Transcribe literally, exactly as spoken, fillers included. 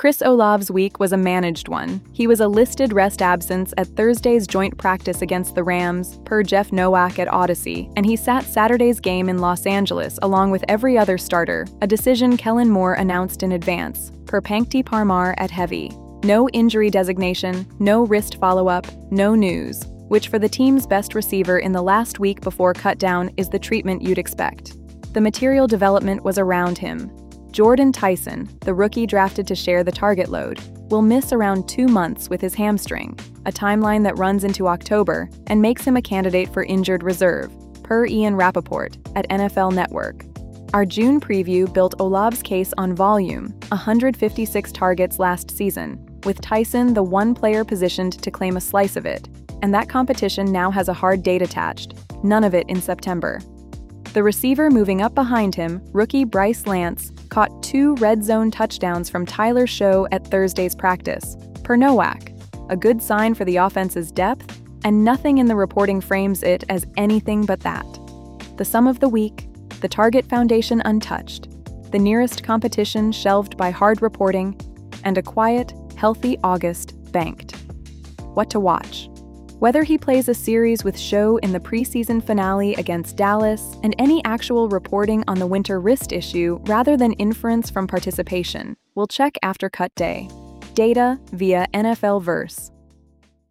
Chris Olave's week was a managed one. He was a listed rest absence at Thursday's joint practice against the Rams, per Jeff Nowak at Odyssey, and he sat Saturday's game in Los Angeles along with every other starter, a decision Kellen Moore announced in advance, per Pankti Parmar at Heavy. No injury designation, no wrist follow-up, no news, which for the team's best receiver in the last week before cutdown is the treatment you'd expect. The material development was around him. Jordan Tyson, the rookie drafted to share the target load, will miss around two months with his hamstring, a timeline that runs into October and makes him a candidate for injured reserve, per Ian Rappaport at N F L Network. Our June preview built Olave's case on volume, one hundred fifty-six targets last season, with Tyson the one player positioned to claim a slice of it, and that competition now has a hard date attached, none of it in September. The receiver moving up behind him, rookie Bryce Lance, caught two red zone touchdowns from Tyler Show at Thursday's practice, per Nowak, a good sign for the offense's depth, and nothing in the reporting frames it as anything but that. The sum of the week, the target foundation untouched, the nearest competition shelved by hard reporting, and a quiet, healthy August banked. What to watch? Whether he plays a series with Show in the preseason finale against Dallas, and any actual reporting on the winter wrist issue rather than inference from participation, we'll check after cut day. Data via N F L Verse.